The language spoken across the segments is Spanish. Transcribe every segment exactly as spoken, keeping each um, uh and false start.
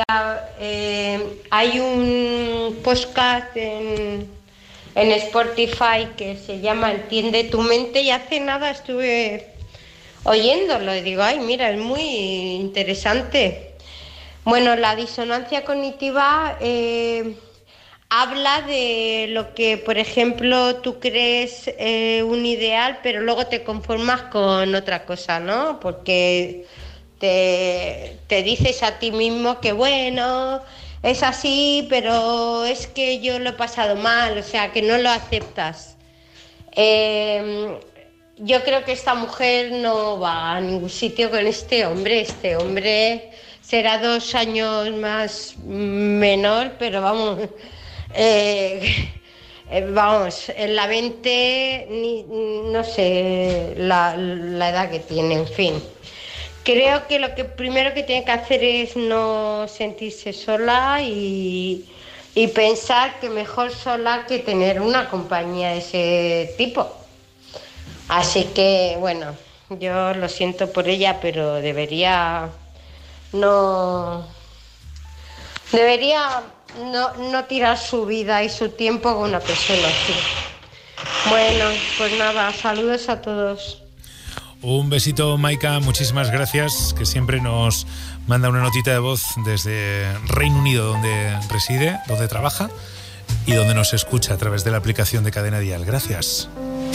eh, hay un podcast en, en Spotify que se llama Entiende tu mente, y hace nada estuve oyéndolo y digo, ay, mira, es muy interesante. Bueno, la disonancia cognitiva eh, habla de lo que, por ejemplo, tú crees eh, un ideal, pero luego te conformas con otra cosa, ¿no? Porque te, te dices a ti mismo que, bueno, es así, pero es que yo lo he pasado mal, o sea, que no lo aceptas. Eh, yo creo que esta mujer no va a ningún sitio con este hombre. Este hombre será dos años más menor, pero vamos... Eh, eh, vamos, en la veinte, ni, no sé la, la edad que tiene, en fin. Creo que lo que primero que tiene que hacer es no sentirse sola y, y pensar que mejor sola que tener una compañía de ese tipo. Así que, bueno, yo lo siento por ella, pero debería no... Debería... No, no tirar su vida y su tiempo con una persona así. Bueno, pues nada, saludos a todos. Un besito, Maika, muchísimas gracias, que siempre nos manda una notita de voz desde Reino Unido, donde reside, donde trabaja y donde nos escucha a través de la aplicación de Cadena Dial. Gracias.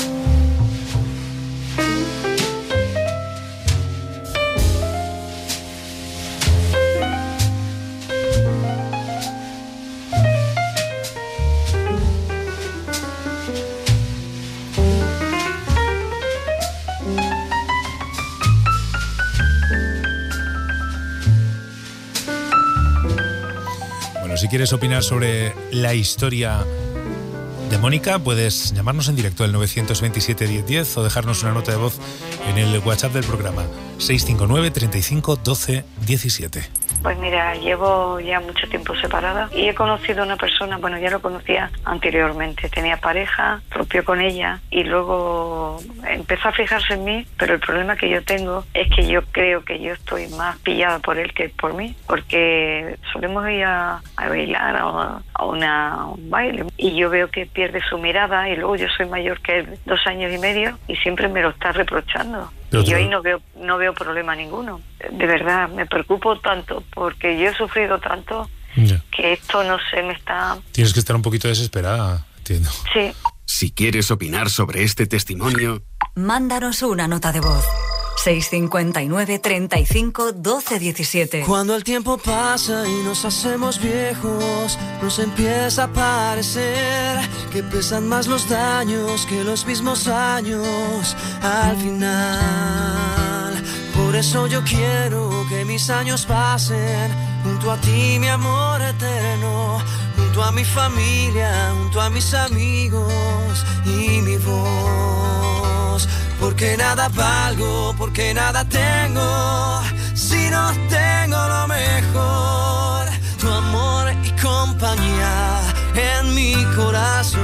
Si quieres opinar sobre la historia de Mónica, puedes llamarnos en directo al nueve dos siete, diez diez o dejarnos una nota de voz en el WhatsApp del programa seis cinco nueve, treinta y cinco, doce, diecisiete. Pues mira, llevo ya mucho tiempo separada y he conocido a una persona, bueno, ya lo conocía anteriormente, tenía pareja, rompió con ella y luego empezó a fijarse en mí, pero el problema que yo tengo es que yo creo que yo estoy más pillada por él que por mí, porque solemos ir a, a bailar a, a, una, a un baile y yo veo que pierde su mirada y luego yo soy mayor que él, dos años y medio, y siempre me lo está reprochando. Y yo ahí no veo, no veo problema ninguno. De verdad, me preocupo tanto porque yo he sufrido tanto yeah. que esto no sé, me está... Tienes que estar un poquito desesperada, entiendo. Sí. Si quieres opinar sobre este testimonio... Mándanos una nota de voz. seis cinco nueve, treinta y cinco, doce, diecisiete. Cuando el tiempo pasa y nos hacemos viejos, nos empieza a parecer que pesan más los daños que los mismos años al final. Por eso yo quiero que mis años pasen junto a ti, mi amor eterno, junto a mi familia, junto a mis amigos y mi voz. Porque nada valgo, porque nada tengo, si no tengo lo mejor. Tu amor y compañía en mi corazón.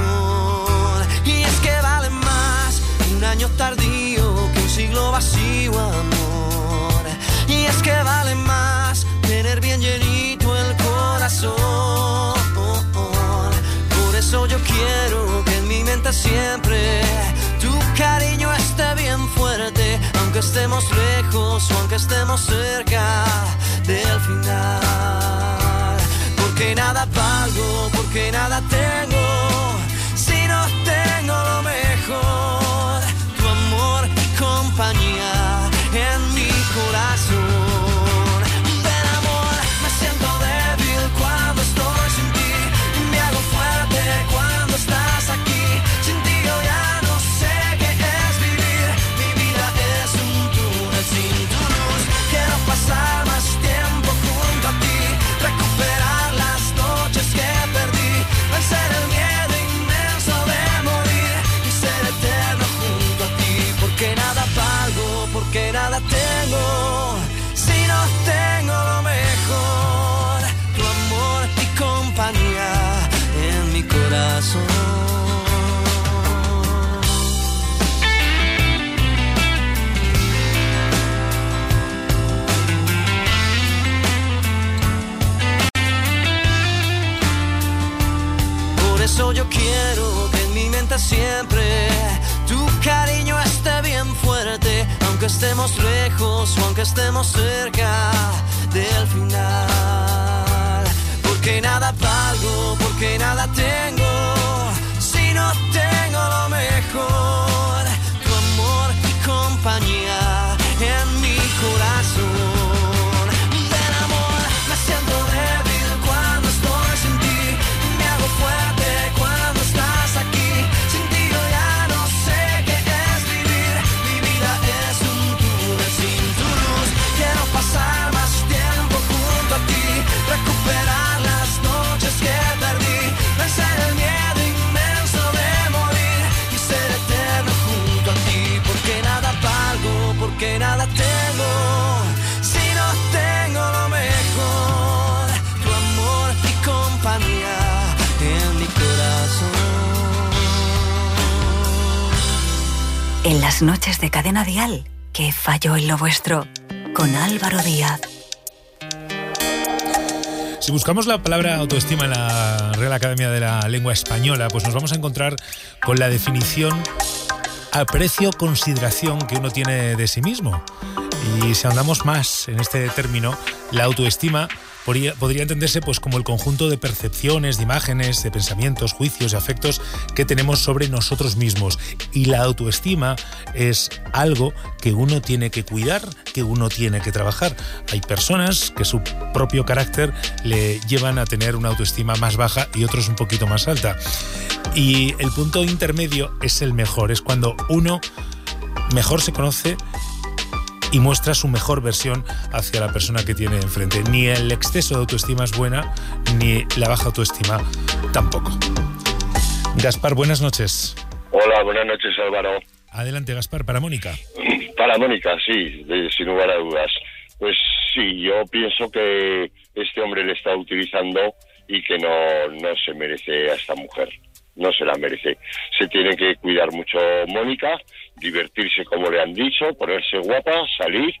Y es que vale más un año tardío que un siglo vacío, amor. Y es que vale más tener bien llenito el corazón. Por eso yo quiero que en mi mente siempre tu cariño esté bien fuerte, aunque estemos lejos o aunque estemos cerca del final. Porque nada valgo, porque nada tengo, si no tengo lo mejor. Tu amor y compañía en mi corazón. Ven, amor, me siento débil cuando estoy sin ti, me hago fuerte cuando estás aquí. Sin ti yo ya pasar más tiempo junto a ti, recuperar las noches que perdí, vencer eso yo quiero que en mi mente siempre tu cariño esté bien fuerte, aunque estemos lejos o aunque estemos cerca del final. Porque nada valgo, porque nada tengo, si no tengo lo mejor, tu amor y compañía en mi corazón. Del amor me siento débil cuando estoy sin ti, me hago fuerte cuando estás aquí. Sin ti yo ya no sé qué es vivir, mi vida es un túnel sin tu luz. Quiero pasar más tiempo junto a ti, recuperar las noches que perdí, vencer el miedo inmenso de morir y ser eterno junto a ti. Porque nada valgo, porque nada tengo, si no tengo lo mejor, tu amor y compañía en mi corazón. En las noches de Cadena Dial, que falló en lo vuestro, con Álvaro Díaz. Si buscamos la palabra autoestima en la Real Academia de la Lengua Española, pues nos vamos a encontrar con la definición aprecio, consideración que uno tiene de sí mismo. Y si ahondamos más en este término, la autoestima podría, podría entenderse pues como el conjunto de percepciones, de imágenes, de pensamientos, juicios y afectos que tenemos sobre nosotros mismos. Y la autoestima es algo que uno tiene que cuidar, que uno tiene que trabajar. Hay personas que su propio carácter le llevan a tener una autoestima más baja y otros un poquito más alta. Y el punto intermedio es el mejor, es cuando uno mejor se conoce y muestra su mejor versión hacia la persona que tiene enfrente. Ni el exceso de autoestima es buena, ni la baja autoestima tampoco. Gaspar, buenas noches. Hola, buenas noches, Álvaro. Adelante, Gaspar, para Mónica. Para Mónica, sí, de, sin lugar a dudas. Pues sí, yo pienso que este hombre le está utilizando y que no, no se merece a esta mujer. No se la merece. Se tiene que cuidar mucho Mónica, divertirse como le han dicho, ponerse guapa, salir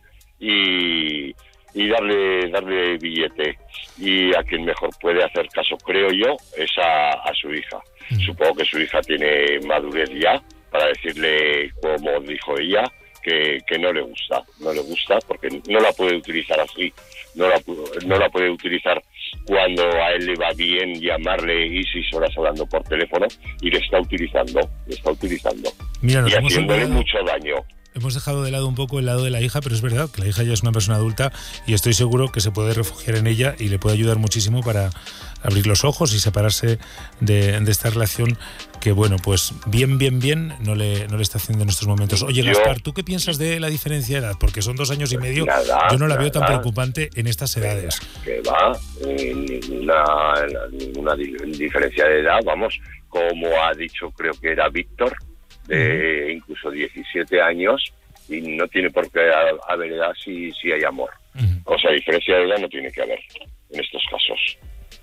y, y darle darle billete. Y a quien mejor puede hacer caso, creo yo, es a, a su hija. Mm. Supongo que su hija tiene madurez ya para decirle, como dijo ella, que, que no le gusta. No le gusta porque no la puede utilizar así. No la, no la puede utilizar cuando a él le va bien llamarle y seis horas hablando por teléfono, y le está utilizando, le está utilizando. Mira, nos y haciéndole mucho daño. Hemos dejado de lado un poco el lado de la hija, pero es verdad que la hija ya es una persona adulta y estoy seguro que se puede refugiar en ella y le puede ayudar muchísimo para abrir los ojos y separarse de, de esta relación que, bueno, pues bien, bien, bien no le, no le está haciendo en estos momentos. Oye, yo, Gaspar, ¿tú qué piensas de la diferencia de edad? Porque son dos años y medio, nada, yo no la nada, veo tan preocupante en estas edades. Que va, eh, ninguna, ninguna diferencia de edad, vamos, como ha dicho, creo que era Víctor, de uh-huh. incluso diecisiete años, y no tiene por qué haber edad si, si hay amor. Uh-huh. O sea, diferencia de edad no tiene que haber en estos casos.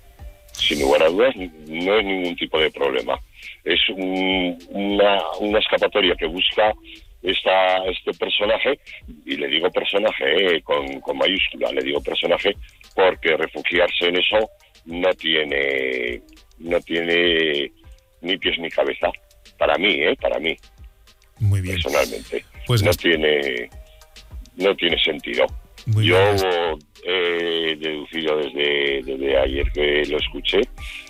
Sin lugar a dudas, no es ningún tipo de problema. Es un, una, una escapatoria que busca esta, este personaje, y le digo personaje eh, con, con mayúscula, le digo personaje porque refugiarse en eso no tiene, no tiene ni pies ni cabeza. Para mí, ¿eh? Para mí. Muy bien. Personalmente. Pues no tiene no tiene sentido. Muy Yo bien. he deducido desde, desde ayer que lo escuché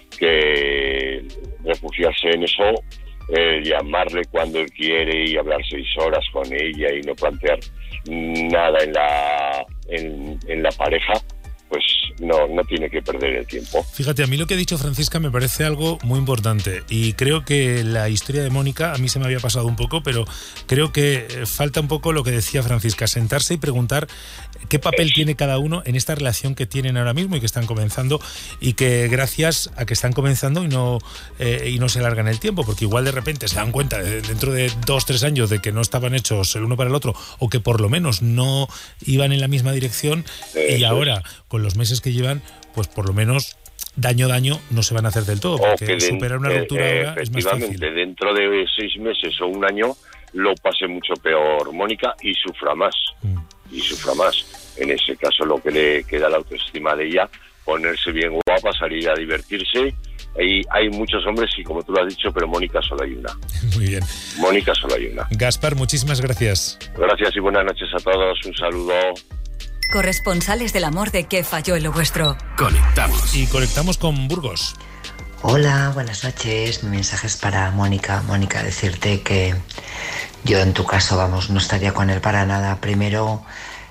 que refugiarse en eso, eh, llamarle cuando él quiere y hablar seis horas con ella y no plantear nada en la en, en la pareja, pues no, no tiene que perder el tiempo. Fíjate, a mí lo que ha dicho Francisca me parece algo muy importante, y creo que la historia de Mónica, a mí se me había pasado un poco, pero creo que falta un poco lo que decía Francisca, sentarse y preguntar qué papel tiene cada uno en esta relación que tienen ahora mismo y que están comenzando, y que gracias a que están comenzando y no eh, y no se alargan el tiempo, porque igual de repente se dan cuenta de, dentro de dos, tres años de que no estaban hechos el uno para el otro, o que por lo menos no iban en la misma dirección, Eso y ahora con los meses que llevan, pues por lo menos daño daño no se van a hacer del todo, porque de, superar una ruptura eh, ahora es más fácil. Dentro de seis meses o un año lo pase mucho peor Mónica y sufra más, mm. y sufra más. En ese caso lo que le queda la autoestima de ella, ponerse bien guapa, salir a divertirse hay, hay muchos hombres y como tú lo has dicho, pero Mónica solo hay una. Muy bien. Mónica solo hay una. Gaspar, muchísimas gracias. Gracias y buenas noches a todos. Un saludo. Corresponsales del amor de ¿Qué falló en lo vuestro? Conectamos. Y conectamos con Burgos. Hola, buenas noches. Mi mensaje es para Mónica. Mónica, decirte que yo en tu caso, vamos, no estaría con él para nada. Primero,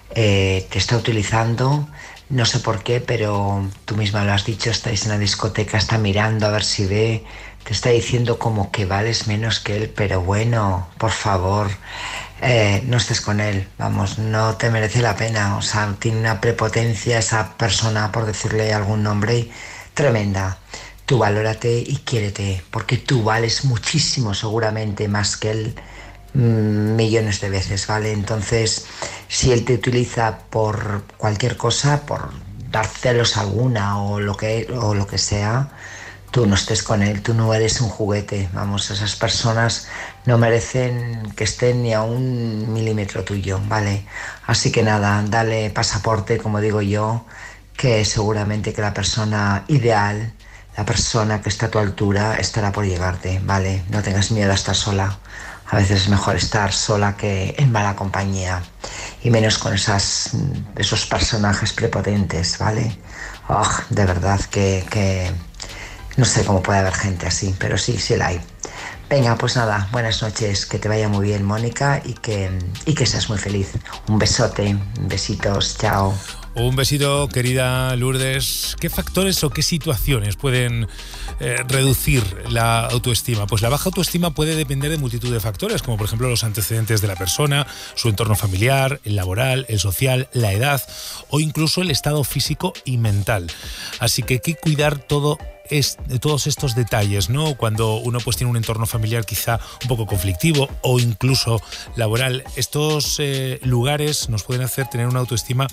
eh, te está utilizando, no sé por qué, pero tú misma lo has dicho, estáis en la discoteca, está mirando a ver si ve, te está diciendo como que vales menos que él, pero bueno, por favor, eh, no estés con él, vamos, no te merece la pena. O sea, tiene una prepotencia esa persona, por decirle algún nombre, tremenda. Tú valórate y quiérete, porque tú vales muchísimo, seguramente, más que él, mmm, millones de veces, ¿vale? Entonces, si él te utiliza por cualquier cosa, por dar celos alguna o lo que, o lo que sea, tú no estés con él, tú no eres un juguete. Vamos, esas personas no merecen que estén ni a un milímetro tuyo, ¿vale? Así que nada, dale pasaporte, como digo yo, que seguramente que la persona ideal, la persona que está a tu altura, estará por llegarte, ¿vale? No tengas miedo a estar sola. A veces es mejor estar sola que en mala compañía. Y menos con esas, esos personajes prepotentes, ¿vale? Oh, de verdad que, que no sé cómo puede haber gente así, pero sí, sí la hay. Venga, pues nada, buenas noches, que te vaya muy bien, Mónica, y que, y que seas muy feliz. Un besote, besitos, chao. Un besito, querida Lourdes. ¿Qué factores o qué situaciones pueden eh, reducir la autoestima? Pues la baja autoestima puede depender de multitud de factores, como por ejemplo los antecedentes de la persona, su entorno familiar, el laboral, el social, la edad o incluso el estado físico y mental. Así que hay que cuidar todo es de todos estos detalles, ¿no? Cuando uno pues tiene un entorno familiar quizá un poco conflictivo o incluso laboral, estos eh, lugares nos pueden hacer tener una autoestima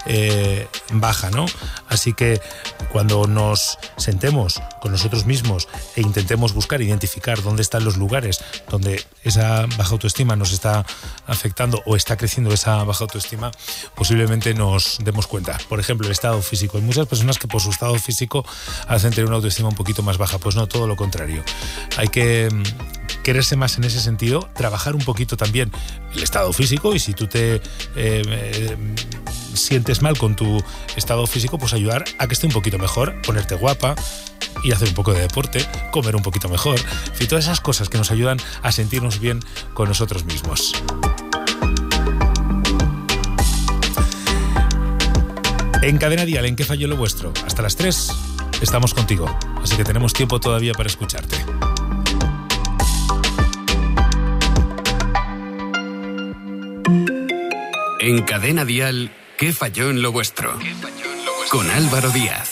eh, baja, ¿no? Así que cuando nos sentemos con nosotros mismos e intentemos buscar, identificar dónde están los lugares donde esa baja autoestima nos está afectando o está creciendo esa baja autoestima, posiblemente nos demos cuenta. Por ejemplo, el estado físico. Hay muchas personas que por su estado físico hacen tener una autoestima un poquito más baja. Pues no, todo lo contrario. Hay que quererse más en ese sentido, trabajar un poquito también el estado físico, y si tú te eh, eh, sientes mal con tu estado físico, pues ayudar a que esté un poquito mejor, ponerte guapa, ir a hacer un poco de deporte, comer un poquito mejor, en fin, todas esas cosas que nos ayudan a sentirnos bien con nosotros mismos. En Cadena Dial, ¿en qué falló lo vuestro? Hasta las tres estamos contigo, así que tenemos tiempo todavía para escucharte. En Cadena Dial, ¿qué falló en lo vuestro? Con Álvaro Díaz.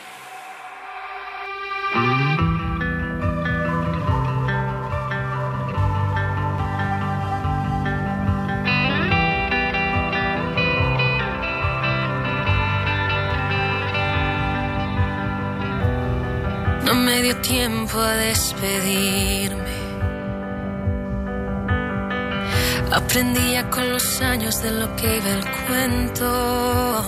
No me dio tiempo a despedirme. Aprendía con los años de lo que iba el cuento.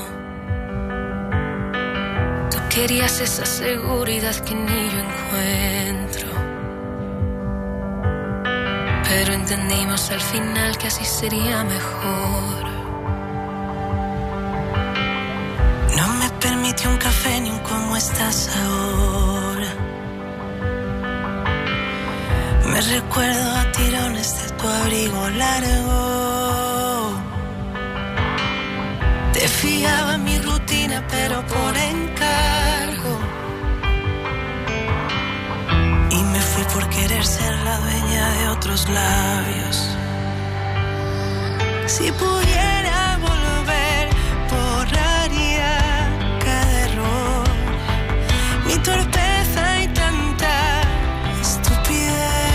Tú querías esa seguridad que ni yo encuentro. Pero entendimos al final que así sería mejor. No me permitió un café ni un cómo estás ahora. Me recuerdo a tirones de tu abrigo largo. Te fiaba mi rutina, pero por encargo. Y me fui por querer ser la dueña de otros labios. Si pudiera volver, borraría cada error, mi torpeza y tanta estupidez.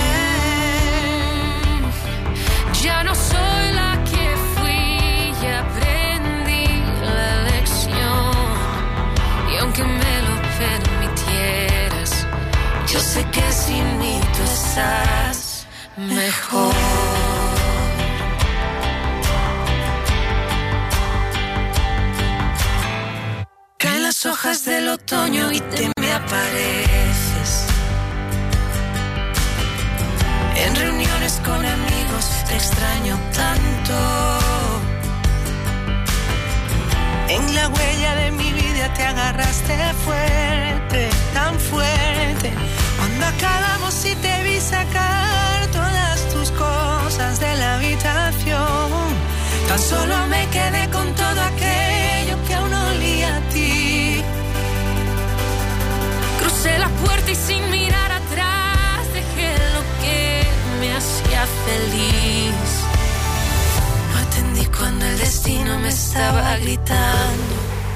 Ya no soy la que fui y aprendí la lección. Y aunque me lo permitieras, yo sé que sin mí tú estás mejor. Caen las hojas del otoño y te me apareces. Tan solo me quedé con todo aquello que aún olía a ti. Crucé la puerta y sin mirar atrás dejé lo que me hacía feliz. No atendí cuando el destino me estaba gritando.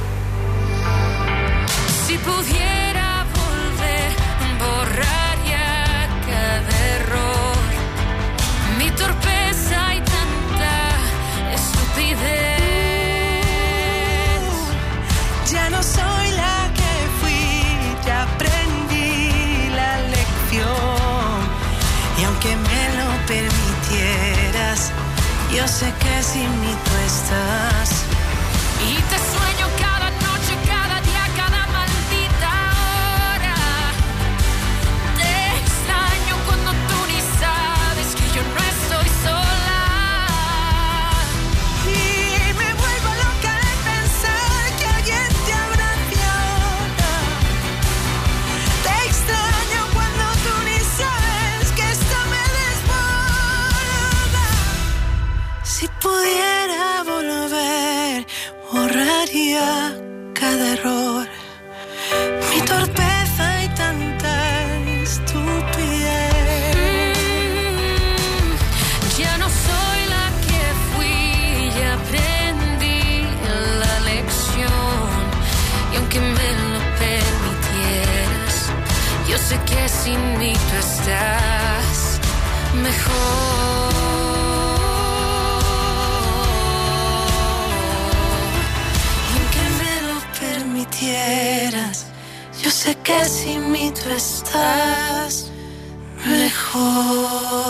Si pudiera volver, borraría cada error, mi torpeza y tanta estupidez. Ya no soy la que fui, ya aprendí la lección. Y aunque me lo permitieras, yo sé que sin mí tú estás. Y te sueño cada noche, cada día, cada maldita hora. Te extraño cuando tú ni sabes que yo no estoy sola. Y me vuelvo loca de pensar que alguien te abrace ahora. Te extraño cuando tú ni sabes que esto me desborda. Si pudiera volver, borraría cada error, mi torpeza y tanta estupidez. Mm, ya no soy la que fui, ya aprendí la lección. Y aunque me lo permitieras, yo sé que sin mí tú estás mejor. Yo sé que sin mí tú estás mejor.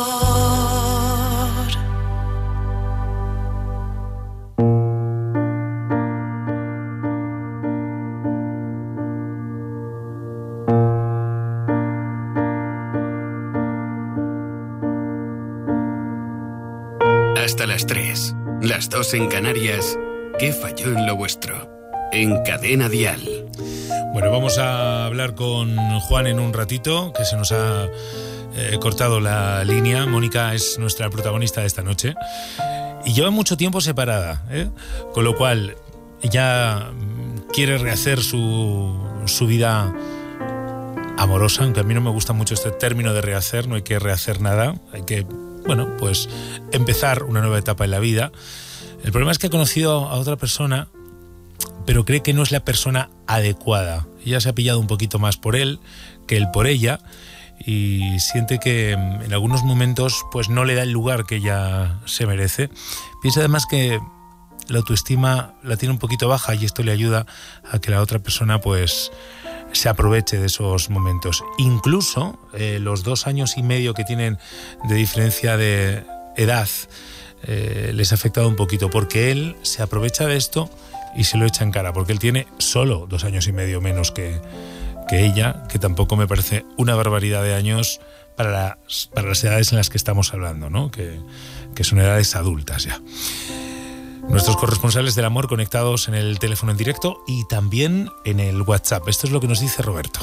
Hasta las tres, las dos en Canarias. ¿Qué falló en lo vuestro? En Cadena Dial. Bueno, vamos a hablar con Juan en un ratito, que se nos ha eh, cortado la línea. Mónica es nuestra protagonista de esta noche y lleva mucho tiempo separada, ¿eh? Con lo cual ella quiere rehacer su, su vida amorosa, aunque a mí no me gusta mucho este término de rehacer. No hay que rehacer nada, hay que, bueno, pues empezar una nueva etapa en la vida. El problema es que ha conocido a otra persona, pero cree que no es la persona adecuada. Ella se ha pillado un poquito más por él que él por ella y siente que en algunos momentos pues no le da el lugar que ella se merece. Piensa además que la autoestima la tiene un poquito baja y esto le ayuda a que la otra persona pues se aproveche de esos momentos. Incluso eh, los dos años y medio que tienen de diferencia de edad eh, les ha afectado un poquito, porque él se aprovecha de esto y se lo echa en cara, porque él tiene solo dos años y medio menos que, que ella, que tampoco me parece una barbaridad de años para las, para las edades en las que estamos hablando, ¿no? Que, que son edades adultas ya. Nuestros corresponsales del amor conectados en el teléfono en directo y también en el WhatsApp. Esto es lo que nos dice Roberto.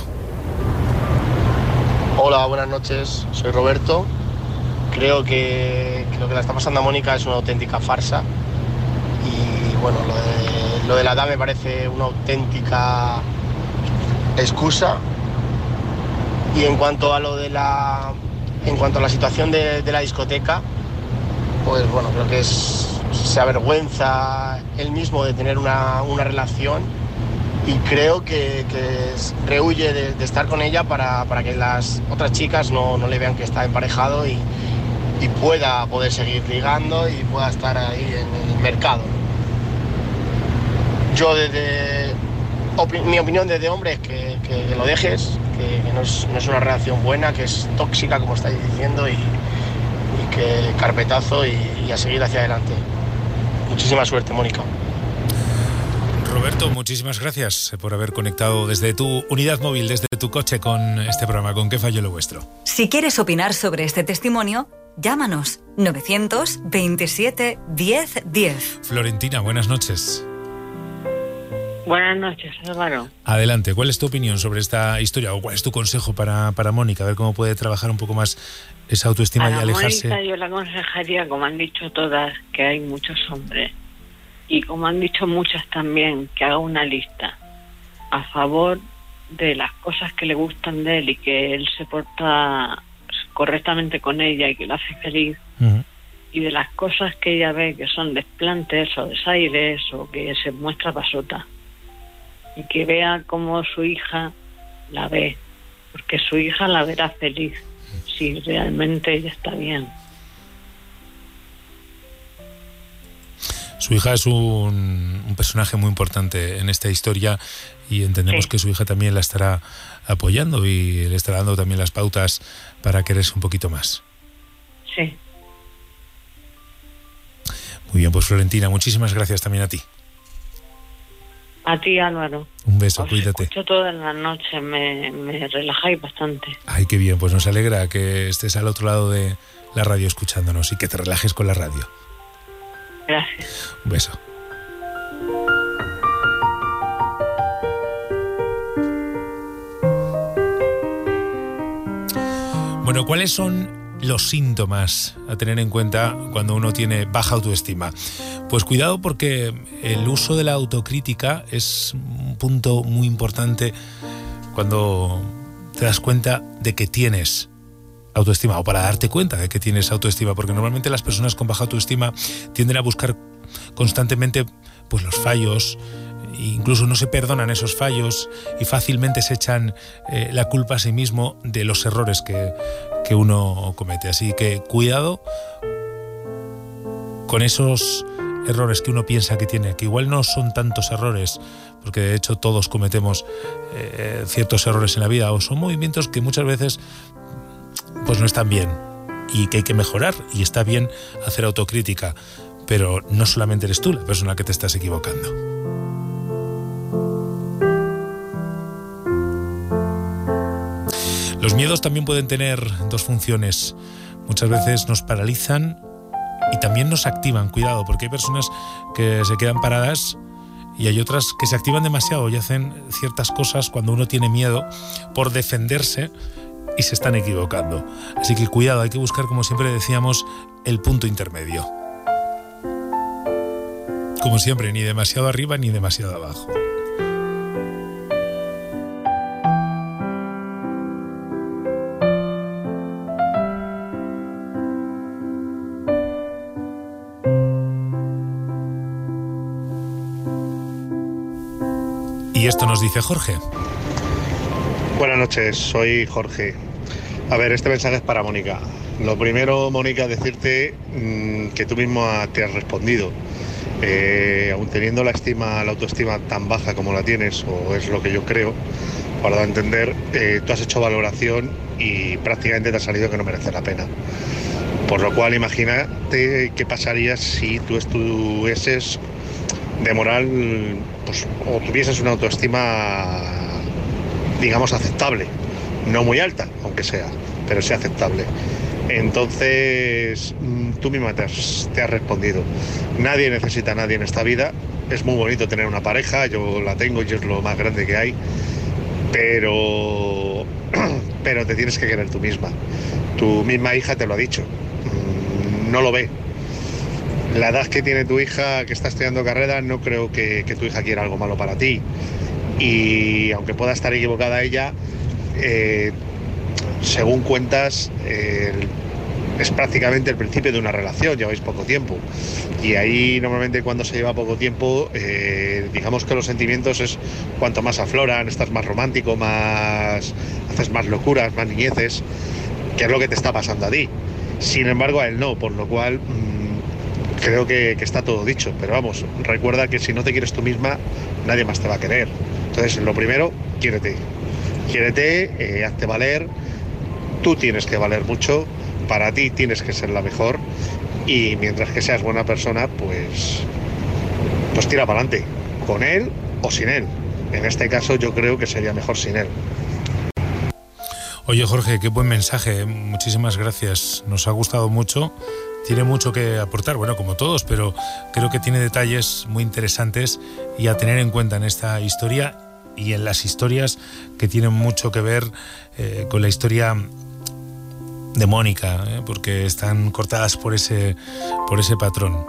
Hola, buenas noches. Soy Roberto. Creo que, que lo que le está pasando a Mónica es una auténtica farsa. Y bueno, lo de, lo de la edad me parece una auténtica excusa. Y en cuanto a lo de la, en cuanto a la situación de, de la discoteca, pues bueno, creo que es, se avergüenza él mismo de tener una, una relación y creo que, que rehuye de, de estar con ella para, para que las otras chicas no, no le vean que está emparejado y, y pueda poder seguir ligando y pueda estar ahí en el mercado. Yo desde opi- mi opinión desde hombre es que, que, que lo dejes, que, que no, es, no es una relación buena, que es tóxica como estáis diciendo y, y que carpetazo y, y a seguir hacia adelante. Muchísima suerte, Mónica. Roberto, muchísimas gracias por haber conectado desde tu unidad móvil, desde tu coche con este programa, con ¿Qué falló lo vuestro? Si quieres opinar sobre este testimonio, llámanos novecientos veintisiete diez diez. Florentina, buenas noches. Buenas noches, Álvaro. Adelante, ¿cuál es tu opinión sobre esta historia o cuál es tu consejo para, para Mónica? A ver cómo puede trabajar un poco más esa autoestima y alejarse. Mónica yo le aconsejaría, como han dicho todas, que hay muchos hombres y como han dicho muchas también, que haga una lista a favor de las cosas que le gustan de él y que él se porta correctamente con ella y que lo hace feliz. Uh-huh. Y de las cosas que ella ve que son desplantes o desaires o que se muestra pasota. Y que vea cómo su hija la ve, porque su hija la verá feliz si realmente ella está bien. Su hija es un, un personaje muy importante en esta historia y entendemos sí. que su hija también la estará apoyando y le estará dando también las pautas para quererse un poquito más. Sí. Muy bien, pues Florentina, muchísimas gracias también a ti. A ti, Álvaro. Un beso, Os cuídate. Escucho todas las noches, me, me relajáis bastante. Ay, qué bien, pues nos alegra que estés al otro lado de la radio escuchándonos y que te relajes con la radio. Gracias. Un beso. Bueno, ¿cuáles son los síntomas a tener en cuenta cuando uno tiene baja autoestima? Pues cuidado, porque el uso de la autocrítica es un punto muy importante cuando te das cuenta de que tienes autoestima, o para darte cuenta de que tienes autoestima, porque normalmente las personas con baja autoestima tienden a buscar constantemente pues los fallos, incluso no se perdonan esos fallos y fácilmente se echan eh, la culpa a sí mismo de los errores que, que uno comete. Así que cuidado con esos errores que uno piensa que tiene, que igual no son tantos errores, porque de hecho todos cometemos eh, ciertos errores en la vida, o son movimientos que muchas veces pues no están bien y que hay que mejorar, y está bien hacer autocrítica, pero no solamente eres tú la persona que te estás equivocando. Los miedos también pueden tener dos funciones. Muchas veces nos paralizan y también nos activan. Cuidado, porque hay personas que se quedan paradas y hay otras que se activan demasiado y hacen ciertas cosas cuando uno tiene miedo por defenderse y se están equivocando. Así que cuidado, hay que buscar, como siempre decíamos, el punto intermedio. Como siempre, ni demasiado arriba ni demasiado abajo. Y esto nos dice Jorge. Buenas noches, soy Jorge. A ver, este mensaje es para Mónica. Lo primero, Mónica, decirte mmm, que tú mismo te has respondido. Eh, aun teniendo la estima, la autoestima tan baja como la tienes, o es lo que yo creo, para dar a entender, eh, tú has hecho valoración y prácticamente te ha salido que no merece la pena. Por lo cual, imagínate qué pasaría si tú estuvieses de moral, pues, o tuvieses una autoestima, digamos, aceptable, no muy alta, aunque sea, pero sí aceptable. Entonces, tú misma te has, te has respondido. Nadie necesita a nadie en esta vida. Es muy bonito tener una pareja, yo la tengo y es lo más grande que hay, pero, pero te tienes que querer tú misma. Tu misma hija te lo ha dicho, no lo ve. La edad que tiene tu hija, que está estudiando carrera, no creo que, que tu hija quiera algo malo para ti. Y aunque pueda estar equivocada ella, eh, según cuentas, eh, es prácticamente el principio de una relación, lleváis poco tiempo. Y ahí normalmente cuando se lleva poco tiempo, eh, digamos que los sentimientos es cuanto más afloran, estás más romántico, más haces más locuras, más niñeces, que es lo que te está pasando a ti. Sin embargo, a él no, por lo cual mmm, creo que, que está todo dicho. Pero vamos, recuerda que si no te quieres tú misma, nadie más te va a querer. Entonces, lo primero, quiérete. Quiérete, eh, hazte valer. Tú tienes que valer mucho. Para ti tienes que ser la mejor. Y mientras que seas buena persona, pues, pues tira para adelante. Con él o sin él. En este caso, yo creo que sería mejor sin él. Oye, Jorge, qué buen mensaje. Muchísimas gracias. Nos ha gustado mucho tiene mucho que aportar, bueno, como todos, pero creo que tiene detalles muy interesantes y a tener en cuenta en esta historia y en las historias que tienen mucho que ver eh, con la historia de Mónica, eh, porque están cortadas por ese, por ese patrón.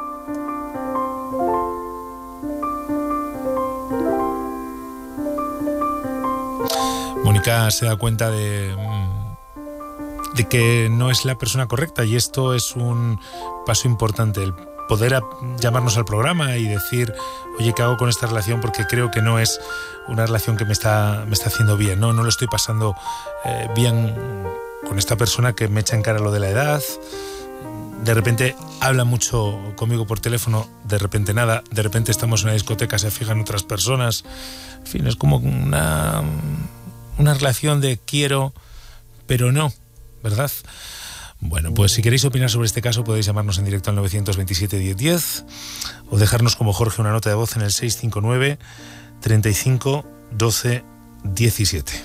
Mónica se da cuenta de, de que no es la persona correcta, y esto es un paso importante, el poder a, llamarnos al programa y decir, oye, ¿qué hago con esta relación? Porque creo que no es una relación que me está, me está haciendo bien, no, no lo estoy pasando eh, bien con esta persona que me echa en cara lo de la edad. De repente habla mucho conmigo por teléfono, de repente nada, de repente estamos en una discoteca, se fijan otras personas. En fin, es como una, una relación de quiero, pero no, ¿verdad? Bueno, pues si queréis opinar sobre este caso podéis llamarnos en directo al nueve dos siete, diez diez o dejarnos como Jorge una nota de voz en el seis cinco nueve, treinta y cinco, doce, diecisiete.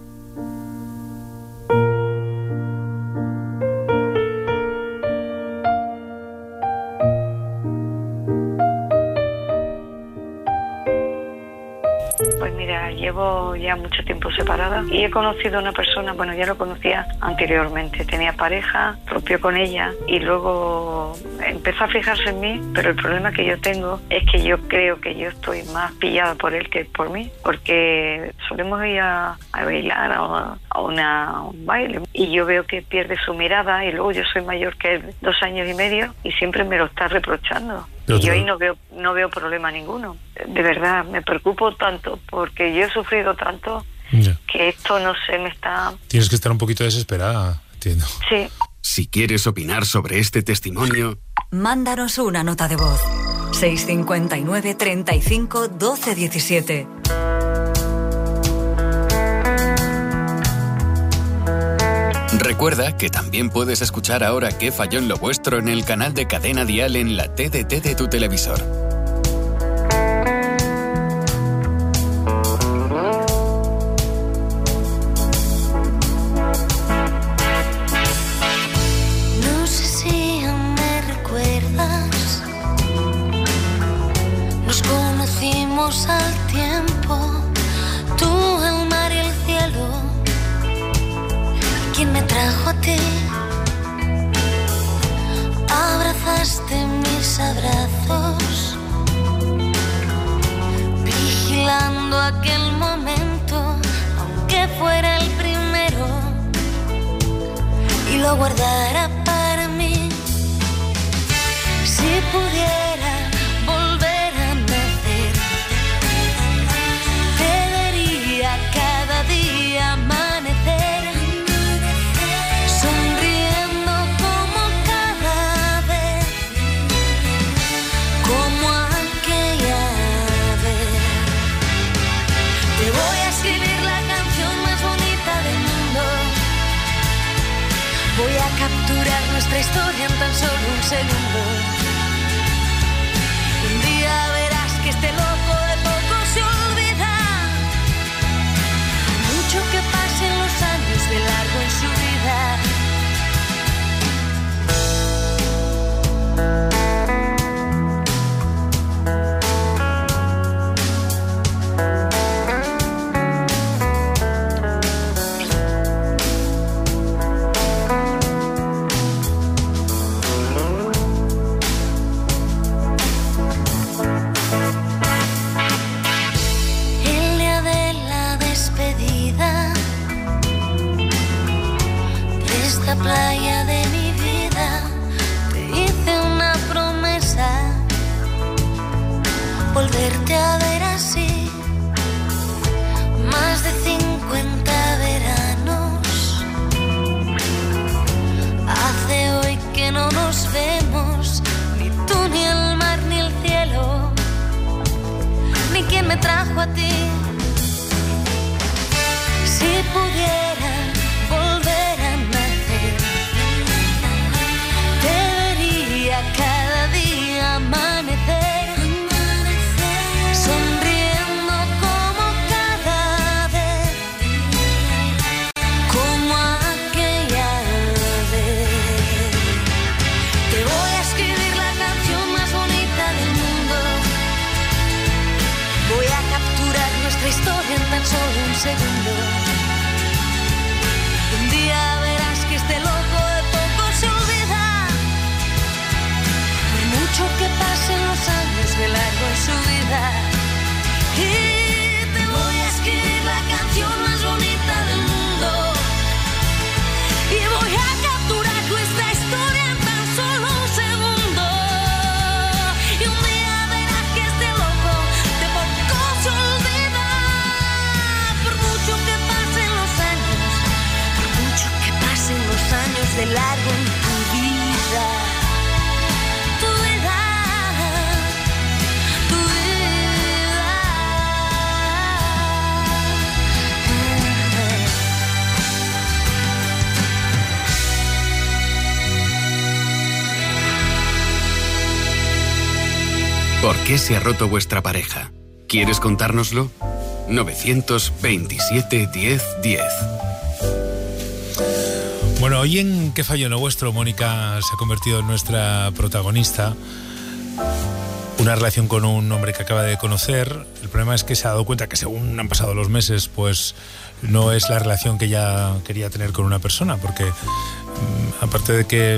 Llevo ya mucho tiempo separada y he conocido a una persona, bueno, ya lo conocía anteriormente, tenía pareja, rompió con ella y luego empezó a fijarse en mí, pero el problema que yo tengo es que yo creo que yo estoy más pillada por él que por mí, porque solemos ir a, a bailar a, a, una, a un baile y yo veo que pierde su mirada y luego yo soy mayor que él, dos años y medio, y siempre me lo está reprochando. Y yo ahí no veo, no veo problema ninguno. De verdad, me preocupo tanto porque yo he sufrido tanto ya. Que esto no sé, me está... Tienes que estar un poquito desesperada, entiendo. Sí. Si quieres opinar sobre este testimonio, mándanos una nota de voz. seis cinco nueve, treinta y cinco, doce, diecisiete. Recuerda que también puedes escuchar ahora Qué falló en lo vuestro en el canal de Cadena Dial en la T D T de tu televisor. No sé si aún me recuerdas, nos conocimos al tiempo, tú, el mar y el cielo. ¿Quién me trajo a ti? Abrazaste mis abrazos, vigilando aquel momento, aunque fuera el primero, y lo guardara para mí. Si pudiera volver a nacer, te vería cada día amanecer. Voy a capturar nuestra historia en tan solo un segundo. Un día verás que este loco de poco se olvida. Mucho que pasen los años de largo en su vida. largo en tu vida. Tu vida, tu vida. ¿Por qué se ha roto vuestra pareja? ¿Quieres contárnoslo? novecientos veintisiete diez diez. Bueno, hoy en ¿Qué fallo en lo vuestro? Mónica se ha convertido en nuestra protagonista. Una relación con un hombre que acaba de conocer. El problema es que se ha dado cuenta que según han pasado los meses, pues no es la relación que ella quería tener con una persona, porque aparte de que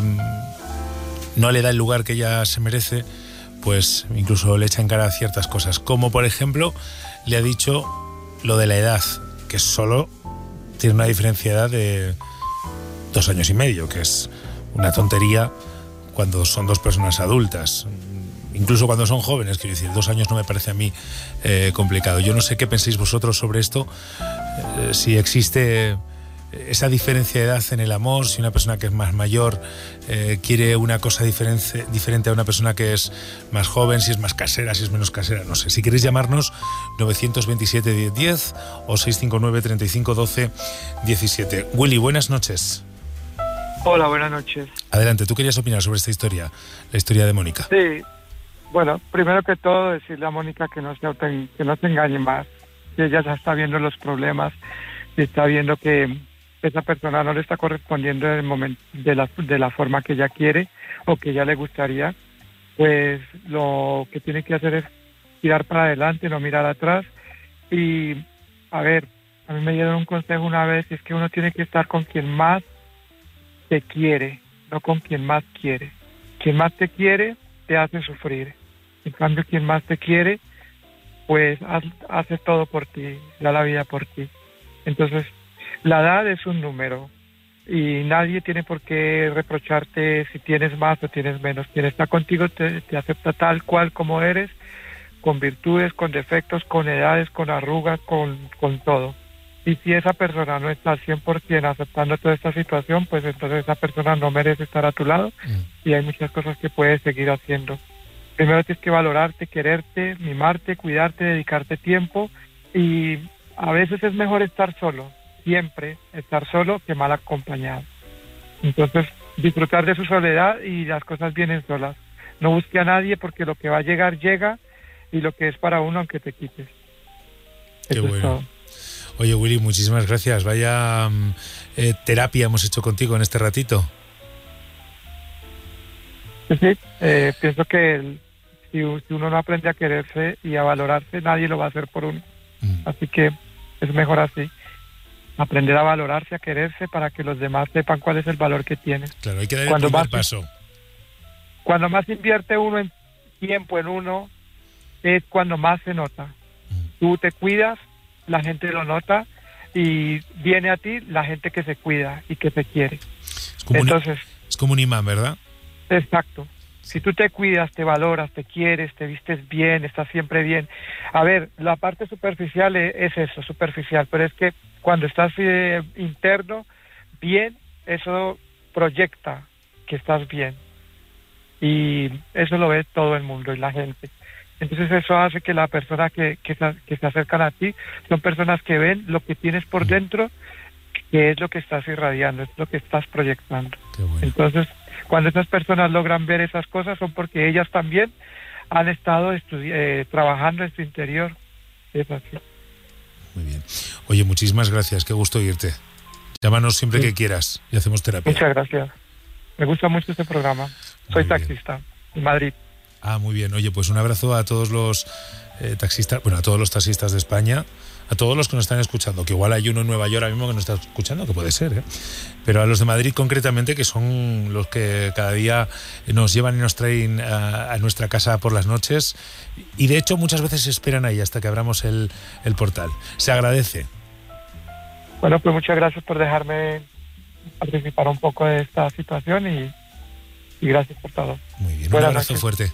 no le da el lugar que ella se merece, pues incluso le echa en cara ciertas cosas, como por ejemplo le ha dicho lo de la edad, que solo tiene una diferencia de edad de dos años y medio, que es una tontería cuando son dos personas adultas, incluso cuando son jóvenes, quiero decir, dos años no me parece a mí eh, complicado. Yo no sé qué pensáis vosotros sobre esto, eh, si existe esa diferencia de edad en el amor, si una persona que es más mayor eh, quiere una cosa diferente, diferente a una persona que es más joven, si es más casera, si es menos casera, no sé. Si queréis llamarnos, novecientos veintisiete diez diez o seiscientos cincuenta y nueve, treinta y cinco, doce, diecisiete. Willy, buenas noches. Hola, buenas noches. Adelante, tú querías opinar sobre esta historia, la historia de Mónica. Sí, bueno, primero que todo decirle a Mónica que no se, auto- que no se engañe más, que ella ya está viendo los problemas y está viendo que esa persona no le está correspondiendo en el momento de la, de la forma que ella quiere o que ella le gustaría, pues lo que tiene que hacer es tirar para adelante, no mirar atrás. Y a ver, a mí me dieron un consejo una vez, y es que uno tiene que estar con quien más te quiere, no con quien más quiere. Quien más te quiere te hace sufrir, en cambio quien más te quiere pues haz, hace todo por ti, da la vida por ti. Entonces la edad es un número y nadie tiene por qué reprocharte si tienes más o tienes menos. Quien está contigo te, te acepta tal cual como eres, con virtudes, con defectos, con edades, con arrugas, con, con todo. Y si esa persona no está al cien por ciento aceptando toda esta situación, pues entonces esa persona no merece estar a tu lado y hay muchas cosas que puedes seguir haciendo. Primero tienes que valorarte, quererte, mimarte, cuidarte, dedicarte tiempo, y a veces es mejor estar solo. Siempre estar solo que mal acompañado. Entonces, disfrutar de su soledad y las cosas vienen solas. No busque a nadie porque lo que va a llegar, llega, y lo que es para uno, aunque te quites. Qué Eso bueno. Es todo. Oye, Willy, muchísimas gracias. Vaya eh, terapia hemos hecho contigo en este ratito. Sí, sí. Eh, pienso que el, si, si uno no aprende a quererse y a valorarse, nadie lo va a hacer por uno. Mm. Así que es mejor así. Aprender a valorarse, a quererse, para que los demás sepan cuál es el valor que tiene. Claro, hay que dar el primer más, paso. Cuando más invierte uno en tiempo en uno, es cuando más se nota. Mm. Tú te cuidas, la gente lo nota, y viene a ti la gente que se cuida y que te quiere. Es como, Entonces, un, es como un imán, ¿verdad? Exacto. Si tú te cuidas, te valoras, te quieres, te vistes bien, estás siempre bien. A ver, la parte superficial es eso, superficial, pero es que cuando estás eh, interno, bien, eso proyecta que estás bien. Y eso lo ve todo el mundo y la gente. Entonces eso hace que la persona que, que, que se acercan a ti son personas que ven lo que tienes por dentro, que es lo que estás irradiando, es lo que estás proyectando. Bueno. Entonces, cuando esas personas logran ver esas cosas, son porque ellas también han estado estudi- eh, trabajando en su interior. Es así. Muy bien. Oye, muchísimas gracias, qué gusto oírte. Llámanos siempre sí. que quieras y hacemos terapia. Muchas gracias. Me gusta mucho este programa. Soy muy taxista bien. En Madrid. Ah, muy bien. Oye, pues un abrazo a todos los eh, taxistas, bueno, a todos los taxistas de España, a todos los que nos están escuchando, que igual hay uno en Nueva York ahora mismo que nos está escuchando, que puede ser, ¿eh? Pero a los de Madrid concretamente, que son los que cada día nos llevan y nos traen a, a nuestra casa por las noches, y de hecho muchas veces se esperan ahí hasta que abramos el, el portal. Se agradece. Bueno, pues muchas gracias por dejarme participar un poco de esta situación y, y gracias por todo. Muy bien, Buenas un abrazo noches. Fuerte.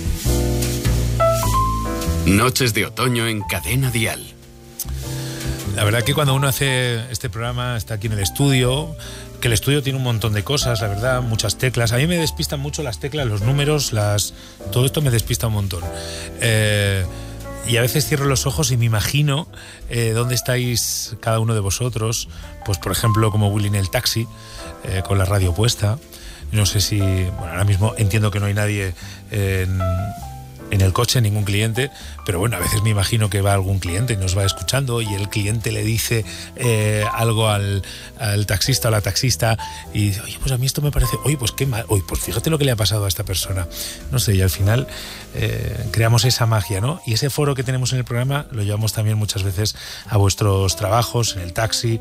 Noches de otoño en Cadena Dial. La verdad que cuando uno hace este programa, está aquí en el estudio, que el estudio tiene un montón de cosas, la verdad, muchas teclas. A mí me despistan mucho las teclas, los números, las todo esto me despista un montón. Eh, y a veces cierro los ojos y me imagino eh, dónde estáis cada uno de vosotros. Pues por ejemplo, como Willy en el taxi, eh, con la radio puesta. No sé si... Bueno, ahora mismo entiendo que no hay nadie en... en el coche, ningún cliente, pero bueno, a veces me imagino que va algún cliente y nos va escuchando y el cliente le dice eh, algo al, al taxista o la taxista y dice, oye, pues a mí esto me parece, oye, pues qué mal, oye, pues fíjate lo que le ha pasado a esta persona, no sé, y al final eh, creamos esa magia, ¿no? Y ese foro que tenemos en el programa lo llevamos también muchas veces a vuestros trabajos, en el taxi,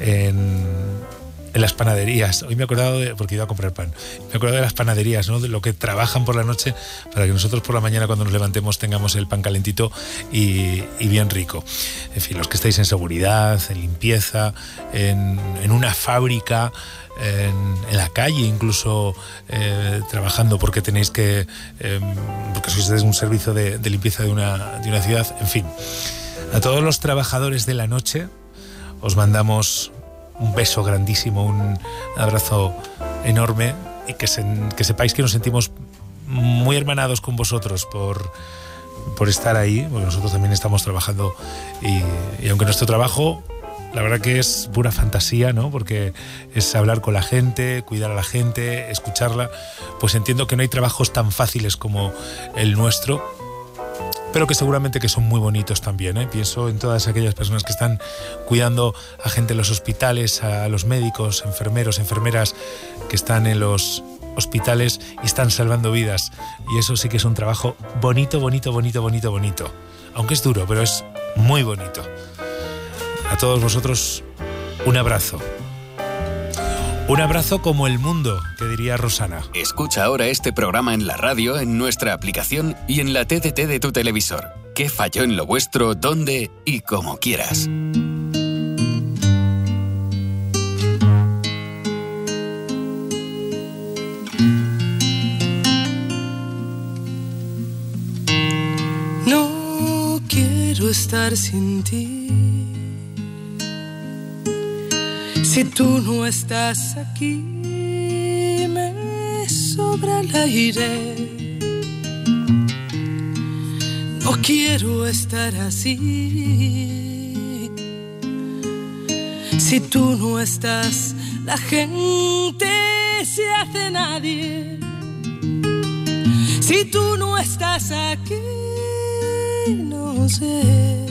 en... en las panaderías. Hoy me he acordado de, porque iba a comprar pan, me he acordado de las panaderías, ¿no? De lo que trabajan por la noche para que nosotros por la mañana cuando nos levantemos tengamos el pan calentito y, y bien rico. En fin, los que estáis en seguridad, en limpieza, en, en una fábrica, en, en la calle incluso eh, trabajando porque tenéis que eh, porque sois un servicio de, de limpieza de una, de una ciudad. En fin, a todos los trabajadores de la noche os mandamos un beso grandísimo, un abrazo enorme y que, se, que sepáis que nos sentimos muy hermanados con vosotros por, por estar ahí, porque nosotros también estamos trabajando y, y aunque nuestro trabajo, la verdad que es pura fantasía, ¿no? Porque es hablar con la gente, cuidar a la gente, escucharla, pues entiendo que no hay trabajos tan fáciles como el nuestro, pero que seguramente que son muy bonitos también, ¿eh? Pienso en todas aquellas personas que están cuidando a gente en los hospitales, a los médicos, enfermeros, enfermeras que están en los hospitales y están salvando vidas. Y eso sí que es un trabajo bonito, bonito, bonito, bonito, bonito. Aunque es duro, pero es muy bonito. A todos vosotros, un abrazo. Un abrazo como el mundo, que diría Rosana. Escucha ahora este programa en la radio, en nuestra aplicación y en la T D T de tu televisor. ¿Qué falló en lo vuestro, dónde y como quieras? No quiero estar sin ti. Si tú no estás aquí, me sobra el aire. No quiero estar así. Si tú no estás, la gente se hace nadie. Si tú no estás aquí, no sé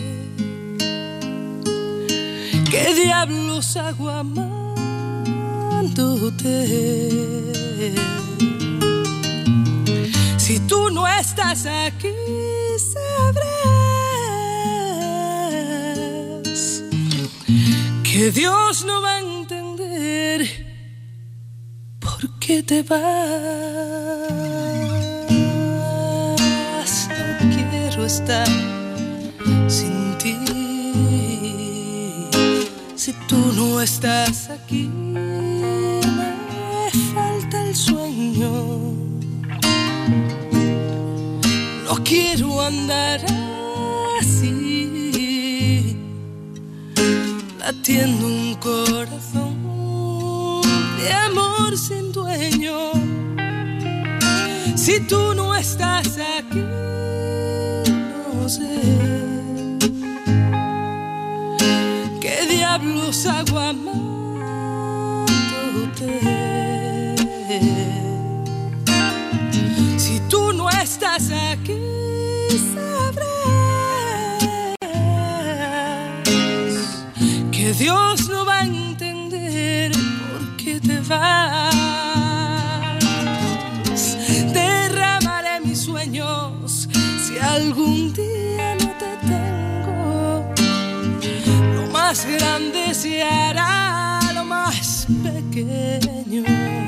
¿qué diablos hago amándote? Si tú no estás aquí, sabrás que Dios no va a entender por qué te vas. No quiero estar sin ti. Si tú no estás aquí, me falta el sueño. No quiero andar así, latiendo un corazón de amor sin dueño. Si tú no estás aquí, no sé ¿qué diablos hago amándote? Si tú no estás aquí, sabrás que Dios no va a entender por qué te vas. Derramaré mis sueños si algún día no te tengo. Lo más grande se hará lo más pequeño.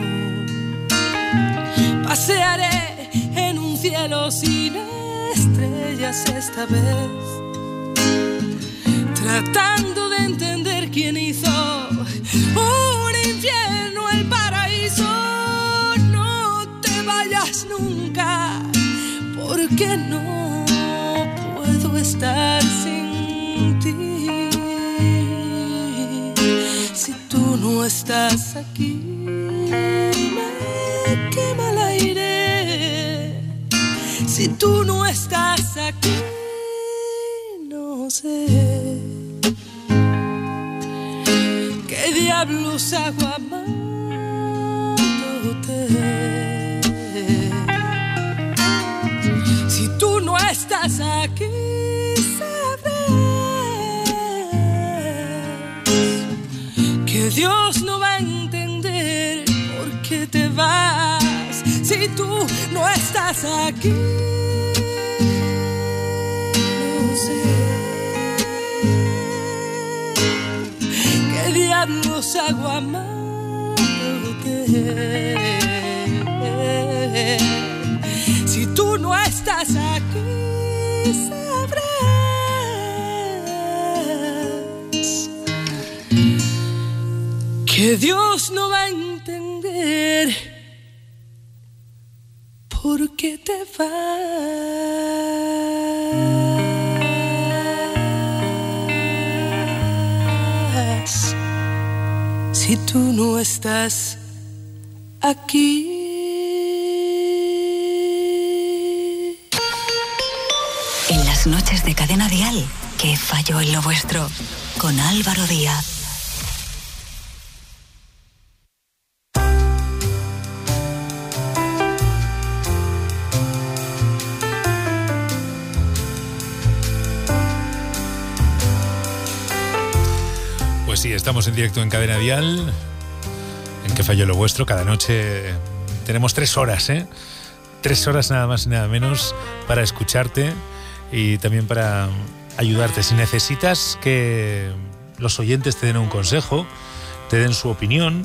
Pasearé en un cielo sin estrellas esta vez, tratando de entender quién hizo un infierno el paraíso. No te vayas nunca, porque no puedo estar sin ti. no estás aquí, me quema el aire. Si tú no estás aquí, no sé qué diablos hago amándote. Si tú no estás aquí, que Dios no va a entender por qué te vas si tú no estás aquí. No sé qué diablos hago amándote. Si tú no estás aquí, sabrás que Dios no va a entender por qué te vas si tú no estás aquí. En las noches de Cadena Dial, ¿qué falló en lo vuestro? Con Álvaro Díaz. Pues sí, estamos en directo en Cadena Dial, en ¿Qué falló lo vuestro? Cada noche tenemos tres horas, ¿eh? Tres horas nada más y nada menos para escucharte y también para ayudarte. Si necesitas que los oyentes te den un consejo, te den su opinión,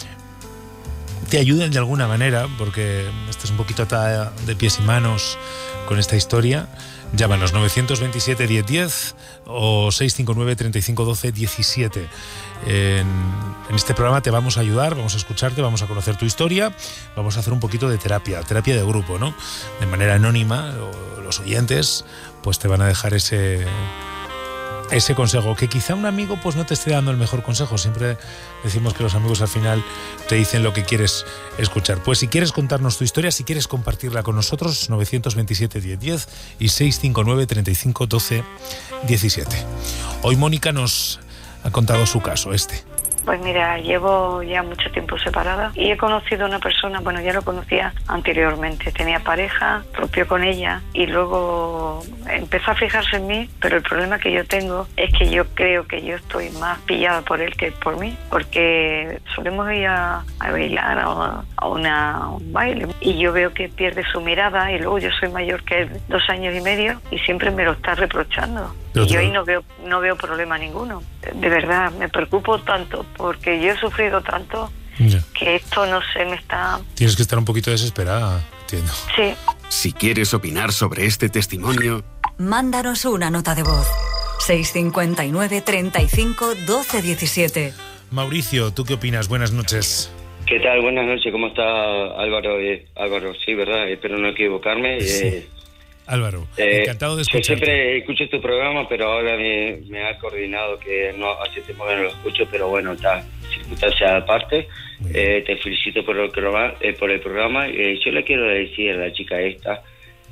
te ayuden de alguna manera, porque estás un poquito atada de pies y manos con esta historia, llámanos novecientos veintisiete diez diez o seiscientos cincuenta y nueve treinta y cinco doce diecisiete. En, en este programa te vamos a ayudar, vamos a escucharte, vamos a conocer tu historia, vamos a hacer un poquito de terapia, terapia de grupo, ¿no? De manera anónima, los oyentes pues te van a dejar ese, ese consejo, que quizá un amigo pues no te esté dando el mejor consejo. Siempre decimos que los amigos al final te dicen lo que quieres escuchar. Pues si quieres contarnos tu historia, si quieres compartirla con nosotros, novecientos veintisiete diez diez y seiscientos cincuenta y nueve treinta y cinco doce diecisiete. Hoy Mónica nos ha contado su caso, este. Pues mira, llevo ya mucho tiempo separada y he conocido a una persona, bueno, ya lo conocía anteriormente, tenía pareja, rompió con ella y luego empezó a fijarse en mí, pero el problema que yo tengo es que yo creo que yo estoy más pillada por él que por mí, porque solemos ir a, a bailar a, a, una, a un baile y yo veo que pierde su mirada y luego yo soy mayor que él, dos años y medio, y siempre me lo está reprochando. Y yo ahí no veo, no veo problema ninguno. De verdad, me preocupo tanto porque yo he sufrido tanto ya, que esto no sé, me está... Tienes que estar un poquito desesperada, entiendo. Sí. Si quieres opinar sobre este testimonio, mándanos una nota de voz. seiscientos cincuenta y nueve treinta y cinco doce diecisiete. Mauricio, ¿tú qué opinas? Buenas noches. ¿Qué tal? Buenas noches. ¿Cómo está Álvaro? Eh, Álvaro, sí, ¿verdad? Espero no equivocarme. Sí. Eh, Álvaro, eh, encantado de escucharte. Yo siempre escucho tu programa, pero ahora me, me ha coordinado que no hace tiempo que no lo escucho, pero bueno, está, circunstancia aparte. Eh, te felicito por el programa. Eh, por el programa. Eh, yo le quiero decir a la chica esta,